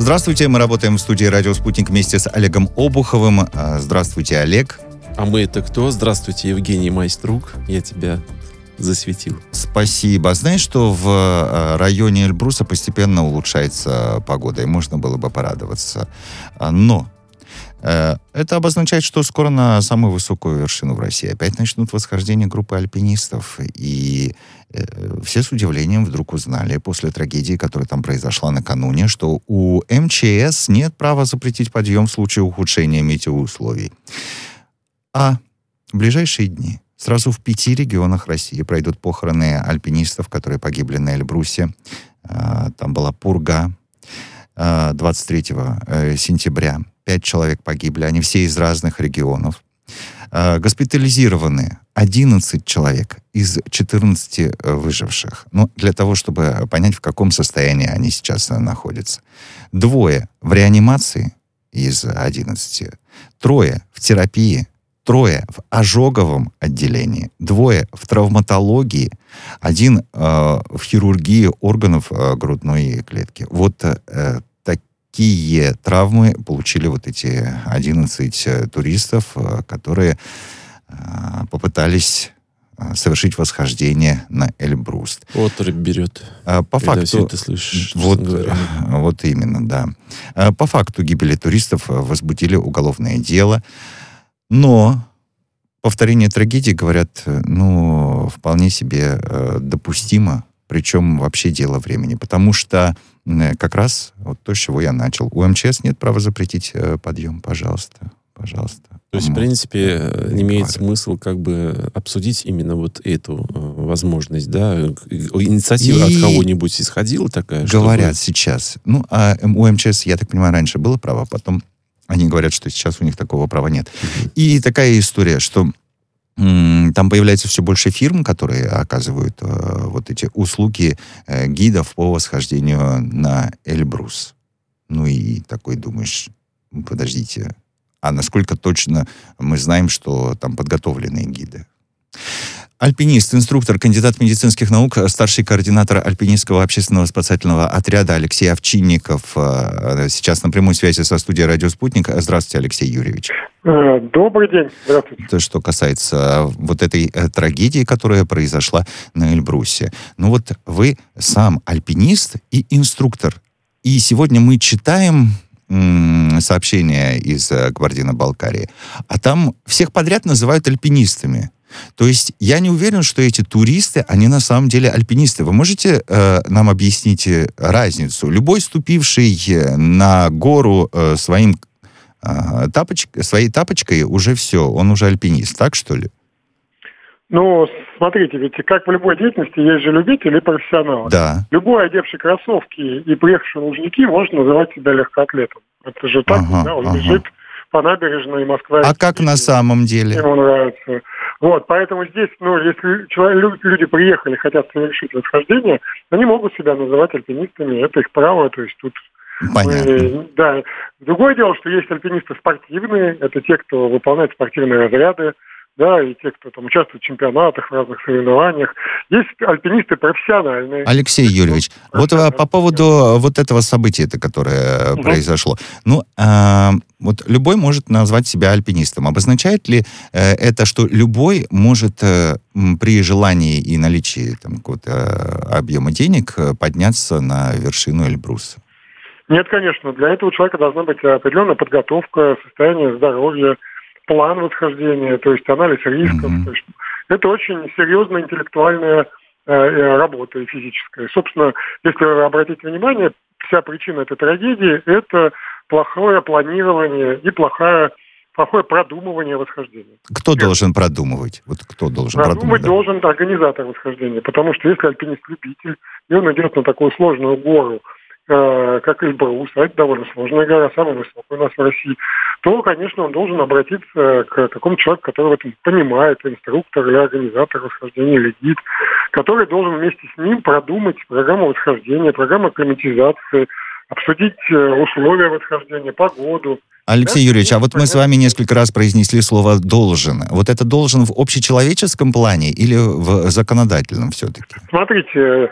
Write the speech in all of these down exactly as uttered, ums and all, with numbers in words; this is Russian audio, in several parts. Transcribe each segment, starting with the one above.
Здравствуйте, мы работаем в студии «Радио Спутник» вместе с Олегом Обуховым. Здравствуйте, Олег. А мы это кто? Здравствуйте, Евгений Майструк. Я тебя засветил. Спасибо. Знаешь, что в районе Эльбруса постепенно улучшается погода, и можно было бы порадоваться. Но это обозначает, что скоро на самую высокую вершину в России опять начнут восхождение группы альпинистов. И все с удивлением вдруг узнали после трагедии, которая там произошла накануне, что у эм че эс нет права запретить подъем в случае ухудшения метеоусловий. А в ближайшие дни сразу в пяти регионах России пройдут похороны альпинистов, которые погибли на Эльбрусе. Там была пурга двадцать третьего сентября. Пять человек погибли, они все из разных регионов. Госпитализированы одиннадцать человек из четырнадцати выживших. Ну, для того, чтобы понять, в каком состоянии они сейчас находятся. Двое в реанимации из одиннадцати, трое в терапии, трое в ожоговом отделении, двое в травматологии, один э, в хирургии органов э, грудной клетки. Вот э, такие травмы получили вот эти одиннадцать э, туристов, э, которые э, попытались э, совершить восхождение на Эльбрус. Отрыв берет. Э, по Когда факту, все это слышишь, вот, вот именно, да. Э, по факту гибели туристов возбудили уголовное дело. Но повторение трагедии, говорят, ну, вполне себе э, допустимо, причем вообще дело времени, потому что э, как раз вот то, с чего я начал. У эм че эс нет права запретить э, подъем, пожалуйста, пожалуйста. То есть, в принципе, имеет смысл как бы обсудить именно вот эту э, возможность, да? Инициатива И от кого-нибудь исходила такая? Говорят чтобы... сейчас. Ну, а у эм че эс, я так понимаю, раньше было право, потом они говорят, что сейчас у них такого права нет. Mm-hmm. И такая история, что м- там появляется все больше фирм, которые оказывают э, вот эти услуги э, гидов по восхождению на Эльбрус. Ну и такой думаешь, подождите, а насколько точно мы знаем, что там подготовленные гиды? Альпинист, инструктор, кандидат медицинских наук, старший координатор альпинистского общественного спасательного отряда Алексей Овчинников сейчас на прямой связи со студией «Радио Спутник». Здравствуйте, Алексей Юрьевич. Добрый день. Здравствуйте. То, что касается вот этой э, трагедии, которая произошла на Эльбрусе. Ну вот вы сам альпинист и инструктор. И сегодня мы читаем м- сообщение из э, Кабардино-Балкарии, а там всех подряд называют альпинистами. То есть я не уверен, что эти туристы, они на самом деле альпинисты. Вы можете э, нам объяснить разницу? Любой, ступивший на гору э, своим, э, тапоч... своей тапочкой, уже все, он уже альпинист, так что ли? Ну, смотрите, ведь как в любой деятельности есть же любители и профессионалы. Да. Любой, одевший кроссовки и приехавший на Лужники, может называть себя легкоатлетом. Это же так, ага, да, он ага. бежит по набережной Москвы. А как на самом деле? Ему нравится. Вот, поэтому здесь, ну, если человек, люди приехали, хотят совершить восхождение, они могут себя называть альпинистами, это их право, то есть тут... Понятно. Мы, да. Другое дело, что есть альпинисты спортивные, это те, кто выполняет спортивные разряды, да, и те, кто там участвует в чемпионатах, в разных соревнованиях. Есть альпинисты профессиональные. Алексей Юрьевич, вот по поводу вот этого события, которое угу. произошло. Ну, а, вот любой может назвать себя альпинистом. Обозначает ли э, это, что любой может э, при желании и наличии там, какого-то э, объема денег подняться на вершину Эльбруса? Нет, конечно. Для этого у человека должна быть определенная подготовка, состояние здоровья, план восхождения, то есть анализ рисков. Mm-hmm. То есть это очень серьезная интеллектуальная э, работа и физическая. Собственно, если вы обратите внимание, вся причина этой трагедии – это плохое планирование и плохое, плохое продумывание восхождения. Кто Первый. должен продумывать? Вот кто должен продумывать? Продумывать должен да? организатор восхождения, потому что если альпинист-любитель, и он идет на такую сложную гору, как Эльбрус, а это довольно сложная гора, самая высокая у нас в России, то, конечно, он должен обратиться к такому человеку, который в этом понимает, инструктор или организатор восхождения, или гид, который должен вместе с ним продумать программу восхождения, программу акклиматизации, обсудить условия восхождения, погоду. Алексей Юрьевич, а вот мы с вами несколько раз произнесли слово «должен». Вот это «должен» в общечеловеческом плане или в законодательном все-таки? Смотрите,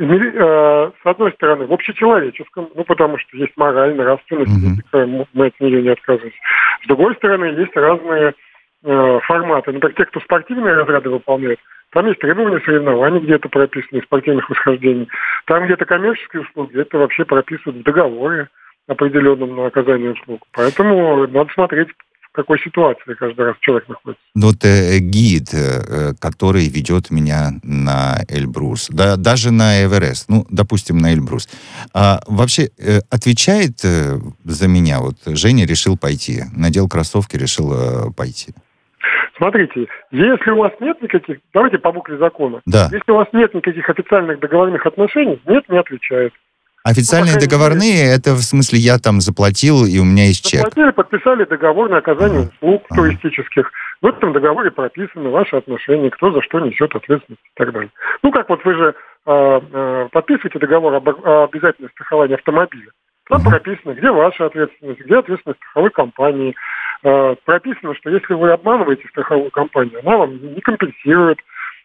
с одной стороны, в общечеловеческом, ну, потому что есть мораль, нравственность, угу. мы от нее не отказываемся. С другой стороны, есть разные э, форматы. Например, те, кто спортивные разряды выполняет, там есть требования соревнований, где это прописано, спортивных восхождений. Там где-то коммерческие услуги, это вообще прописывают в договоре определенном на оказание услуг. Поэтому надо смотреть, в какой ситуации каждый раз человек находится. Вот э, гид, э, который ведет меня на Эльбрус, да, даже на Эверест, ну, допустим, на Эльбрус, а, вообще э, отвечает э, за меня? Вот Женя решил пойти, надел кроссовки, решил э, пойти. Смотрите, если у вас нет никаких, давайте по букве закона, да. Если у вас нет никаких официальных договорных отношений, нет, не отвечает. Официальные ну, договорные, мере, это в смысле я там заплатил, и у меня есть чек. Заплатили, подписали договор на оказание ага. услуг ага. туристических. В этом договоре прописаны ваши отношения, кто за что несет ответственность и так далее. Ну, как вот вы же э, э, подписываете договор об, о обязательном страховании автомобиля. Там ага. прописано, где ваша ответственность, где ответственность страховой компании. Э, прописано, что если вы обманываете страховую компанию, она вам не компенсирует,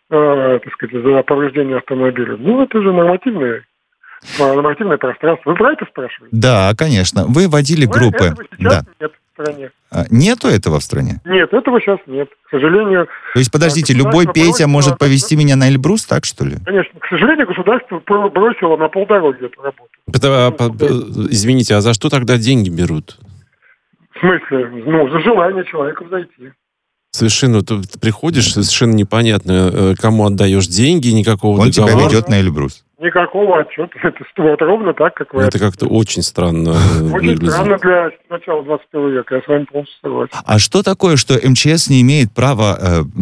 э, так сказать, за повреждение автомобиля. Ну, это же нормативные нормативное пространство. Вы про это спрашиваете? Да, конечно. Вы водили Вы группы. Этого сейчас да. нет в стране. А, нету этого в стране? Нет, этого сейчас нет. К сожалению... То есть, подождите, любой Петя может повезти меня на Эльбрус, так что ли? Конечно. К сожалению, государство бросило на полдороги эту работу. Это, извините, а за что тогда деньги берут? В смысле? Ну, за желание человека зайти. Совершенно, ты приходишь, совершенно непонятно, кому отдаешь деньги, никакого Он договора. тебя ведет на Эльбрус. Никакого отчета. Это вот ровно так, как вы... Это как-то очень странно Очень выглядит. странно для начала двадцать первого века. Я с вами полностью согласен. А что такое, что эм че эс не имеет права э, э,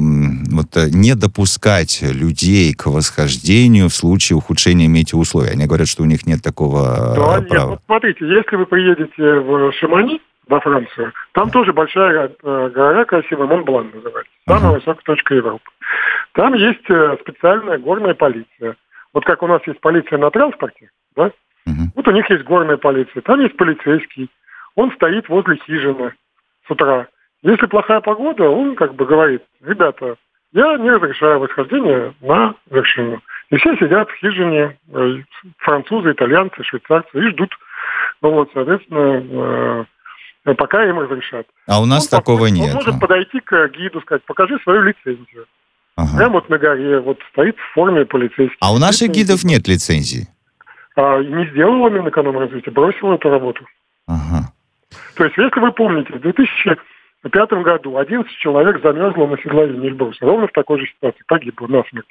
вот, не допускать людей к восхождению в случае ухудшения метеоусловий? Они говорят, что у них нет такого да, э, права. Нет, вот смотрите, если вы приедете в Шамони, во Францию, там тоже большая э, гора красивая, Монблан называется. Самая uh-huh. высокая точка Европы. Там есть э, специальная горная полиция. Вот как у нас есть полиция на транспорте, да? Uh-huh. Вот у них есть горная полиция. Там есть полицейский. Он стоит возле хижины с утра. Если плохая погода, он как бы говорит: ребята, я не разрешаю восхождение на вершину. И все сидят в хижине, э, французы, итальянцы, швейцарцы, и ждут. Ну вот, соответственно, э, пока им разрешат. А у нас он такого подходит, нет. Он может подойти к гиду, сказать: покажи свою лицензию. Ага. Прямо вот на горе, вот стоит в форме полицейский. А у наших гидов нет лицензии? А, не сделала Минэкономразвития, бросила эту работу. Ага. То есть, если вы помните, в две тысячи пятом году одиннадцать человек замерзло на седловине Эльбруса. Ровно в такой же ситуации. Погибло насмерть.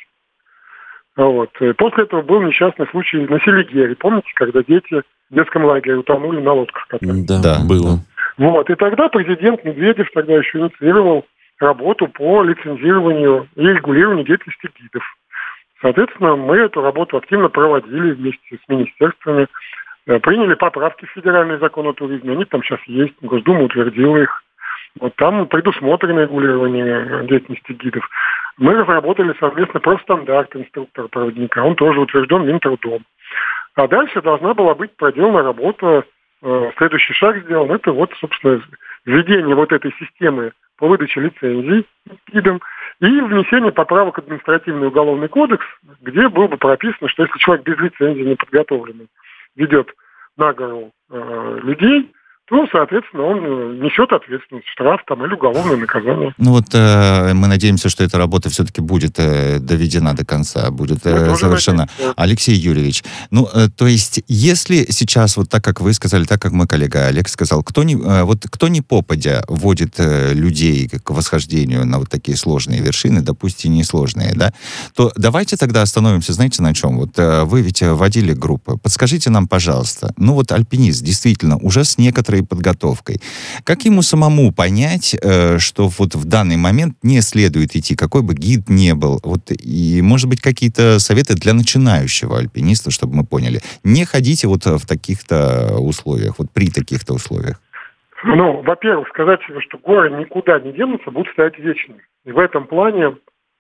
Вот. И после этого был несчастный случай на Селигере. Помните, когда дети в детском лагере утонули на лодках? Да, да, было. Вот. И тогда президент Медведев тогда еще инициировал работу по лицензированию и регулированию деятельности гидов. Соответственно, мы эту работу активно проводили вместе с министерствами, приняли поправки в федеральный закон о туризме, они там сейчас есть, Госдума утвердила их. Вот там предусмотрено регулирование деятельности гидов. Мы разработали совместно профстандарт инструктора-проводника, он тоже утвержден Минтрудом. А дальше должна была быть проделана работа, следующий шаг сделан, это вот, собственно, введение вот этой системы по выдаче лицензий гидам и внесение поправок в административный уголовный кодекс, где было бы прописано, что если человек без лицензии, не подготовленный, ведет на гору э, людей, то, соответственно, он несет ответственность, штраф там или уголовное наказание. Ну вот э, мы надеемся, что эта работа все-таки будет э, доведена до конца, будет э, завершена. Надеемся. Алексей Юрьевич, ну э, то есть, если сейчас вот так, как вы сказали, так, как мой коллега Олег сказал, кто не, э, вот, кто не попадя водит э, людей к восхождению на вот такие сложные вершины, допустим, несложные, да, то давайте тогда остановимся, знаете, на чем? Вот э, вы ведь водили группы. Подскажите нам, пожалуйста, ну вот альпинист действительно уже с некоторой подготовкой. Как ему самому понять, э, что вот в данный момент не следует идти, какой бы гид ни был? Вот, и, может быть, какие-то советы для начинающего альпиниста, чтобы мы поняли. Не ходите вот в таких-то условиях, вот при таких-то условиях. Ну, во-первых, сказать себе, что горы никуда не денутся, будут стоять вечно. И в этом плане,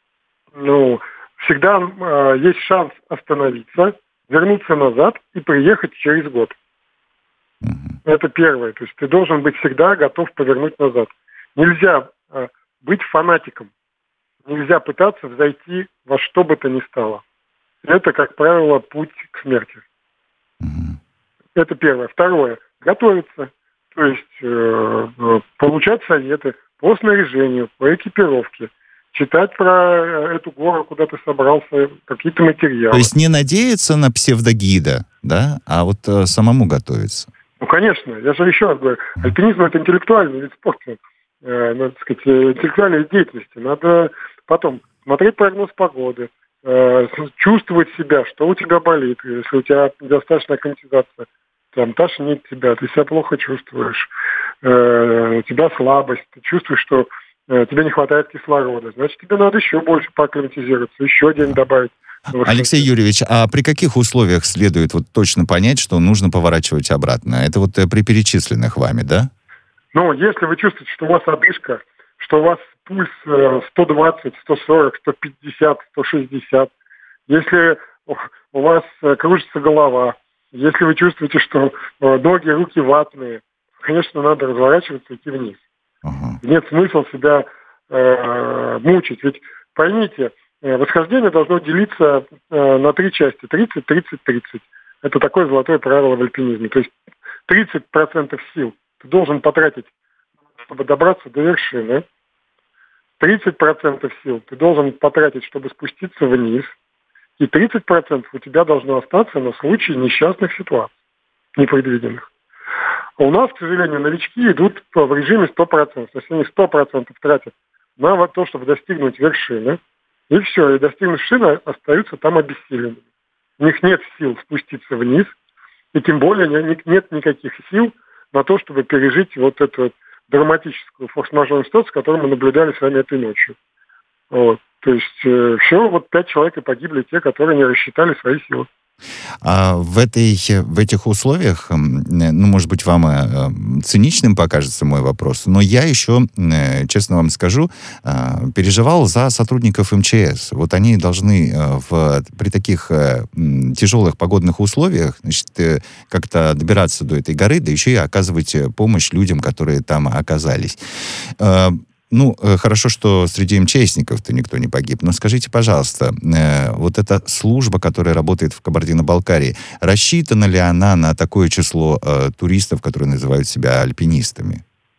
ну, всегда э, есть шанс остановиться, вернуться назад и приехать через год. Угу. Это первое. То есть ты должен быть всегда готов повернуть назад. Нельзя э, быть фанатиком. Нельзя пытаться взойти во что бы то ни стало. Это, как правило, путь к смерти. Мгм. Это первое. Второе. Готовиться. То есть э, э, получать советы по снаряжению, по экипировке. Читать про э, эту гору, куда ты собрался, какие-то То материалы. есть не надеяться на псевдогида, да, а вот э, самому готовиться. Ну, конечно. Я же еще раз говорю. Альпинизм – это интеллектуальный вид спорта. Э, надо сказать, э, интеллектуальной деятельности. Надо потом смотреть прогноз погоды, э, чувствовать себя, что у тебя болит. Если у тебя недостаточная акклиматизация, там тошнит тебя, ты себя плохо чувствуешь, э, у тебя слабость, ты чувствуешь, что э, тебе не хватает кислорода, значит, тебе надо еще больше поакклиматизироваться, еще день добавить. Алексей Юрьевич, а при каких условиях следует вот точно понять, что нужно поворачивать обратно? Это вот э, при перечисленных вами, да? Ну, если вы чувствуете, что у вас одышка, что у вас пульс э, сто двадцать, сто сорок, сто пятьдесят, сто шестьдесят, если у вас э, кружится голова, если вы чувствуете, что э, ноги, руки ватные, конечно, надо разворачиваться и идти вниз. Ага. Нет смысла себя э, мучить. Ведь поймите, э, восхождение должно делиться э, на три части. тридцать, тридцать, тридцать. Это такое золотое правило в альпинизме. То есть тридцать процентов сил ты должен потратить, чтобы добраться до вершины. тридцать процентов сил ты должен потратить, чтобы спуститься вниз. И тридцать процентов у тебя должно остаться на случай несчастных ситуаций, непредвиденных. А у нас, к сожалению, новички идут в режиме сто процентов. То есть они сто процентов тратят на вот то, чтобы достигнуть вершины. И все, и достигнув вершины, остаются там обессиленными. У них нет сил спуститься вниз. И тем более нет никаких сил на то, чтобы пережить вот эту драматическую форс-мажорную ситуацию, которую мы наблюдали с вами этой ночью. Вот. То есть э, все, вот пять человек и погибли те, которые не рассчитали свои силы. А в, этой, в этих условиях, ну, может быть, вам э, циничным покажется мой вопрос, но я еще, э, честно вам скажу, э, переживал за сотрудников эм че эс. Вот они должны э, в, при таких э, тяжелых погодных условиях, значит, э, как-то добираться до этой горы, да еще и оказывать помощь людям, которые там оказались. Э, Ну, хорошо, что среди эм че эсников-то никто не погиб. Но скажите, пожалуйста, э, вот эта служба, которая работает в Кабардино-Балкарии, рассчитана ли она на такое число э, туристов, которые называют себя альпинистами?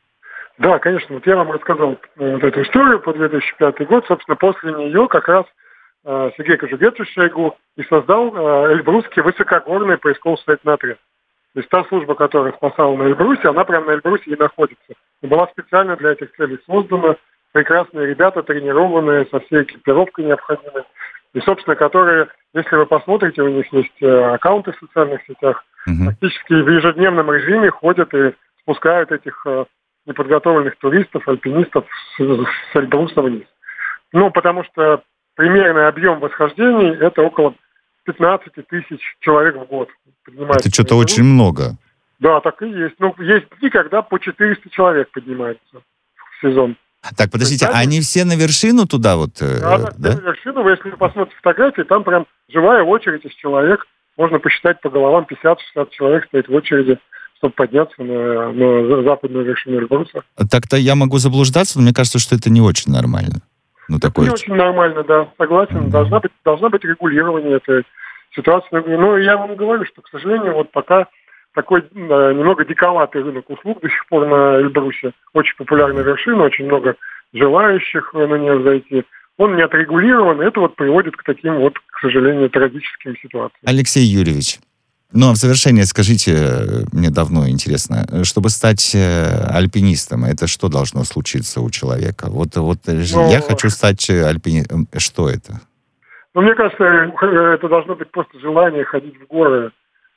Да, конечно. Вот я вам рассказал вот эту историю по две тысячи пятый год. Собственно, после нее как раз э, Сергей Кожугетович Шойгу и создал э, Эльбрусский высокогорный поисково-спасательный отряд. То есть та служба, которая спасала на Эльбрусе, она прямо на Эльбрусе и находится. И была специально для этих целей создана. Прекрасные ребята, тренированные, со всей экипировкой необходимой. И, собственно, которые, если вы посмотрите, у них есть аккаунты в социальных сетях, Угу. практически в ежедневном режиме ходят и спускают этих э, неподготовленных туристов, альпинистов с, с Эльбруса вниз. Ну, потому что примерный объем восхождений – это около пятнадцать тысяч человек в год. Это что-то очень много. Да, так и есть. Ну, есть дни, когда по четыреста человек поднимаются в сезон. Так, подождите, есть, а они все на вершину туда вот? Э, да, да, да? на вершину. Вы, если вы посмотрите фотографии, там прям живая очередь из человек. Можно посчитать по головам, пятьдесят-шестьдесят человек стоит в очереди, чтобы подняться на, на западную вершину Эльбруса. Так-то я могу заблуждаться, но мне кажется, что это не очень нормально. Ну, Это такое... не очень нормально, да, согласен. Mm-hmm. Должна быть, должна быть регулирование этой ситуации. Ну, я вам говорю, что, к сожалению, вот пока такой э, немного диковатый рынок услуг до сих пор на Эльбрусе. Очень популярная вершина, очень много желающих на нее зайти. Он не отрегулирован, и это вот приводит к таким вот, к сожалению, трагическим ситуациям. Алексей Юрьевич, ну, а в завершение скажите, мне давно интересно, чтобы стать альпинистом, это что должно случиться у человека? Вот, вот Но... я хочу стать альпинистом. Что это? Ну, мне кажется, это должно быть просто желание ходить в горы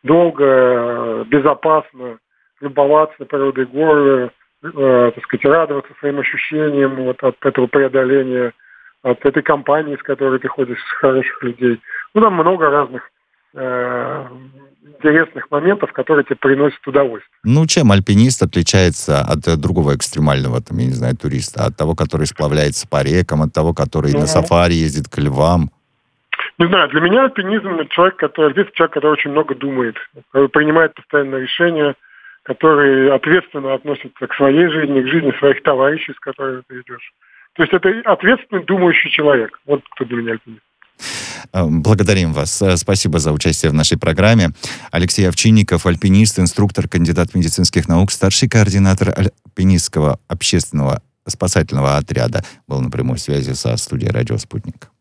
долго, безопасно, любоваться природой горы, э, так сказать, радоваться своим ощущениям вот, от этого преодоления, от этой компании, с которой ты ходишь, с хороших людей. Ну, там много разных э, интересных моментов, которые тебе приносят удовольствие. Ну, чем альпинист отличается от другого экстремального, там, я не знаю, туриста? От того, который сплавляется по рекам, от того, который ну, на сафари ездит к львам? Не знаю, для меня альпинизм — это человек, который, альпинист — человек, который очень много думает, который принимает постоянно решения, который ответственно относится к своей жизни, к жизни своих товарищей, с которыми ты идешь. То есть это ответственный, думающий человек. Вот кто для меня альпинист. Благодарим вас. Спасибо за участие в нашей программе. Алексей Овчинников, альпинист, инструктор, кандидат медицинских наук, старший координатор альпинистского общественного спасательного отряда, был на прямой связи со студией «Радио Спутник».